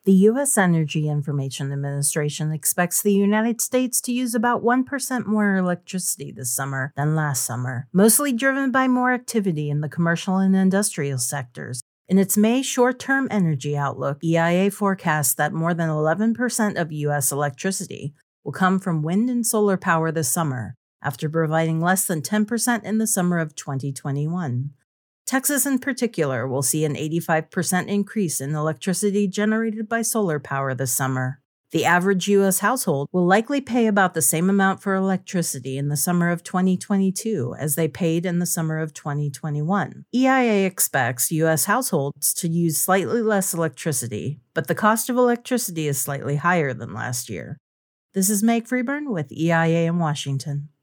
The U.S. Energy Information Administration expects the United States to use about 1% more electricity this summer than last summer, mostly driven by more activity in the commercial and industrial sectors. In its May short-term energy outlook, EIA forecasts that more than 11% of U.S. electricity will come from wind and solar power this summer, after providing less than 10% in the summer of 2021. Texas in particular will see an 85% increase in electricity generated by solar power this summer. The average U.S. household will likely pay about the same amount for electricity in the summer of 2022 as they paid in the summer of 2021. EIA expects U.S. households to use slightly less electricity, but the cost of electricity is slightly higher than last year. This is Meg Freeburn with EIA in Washington.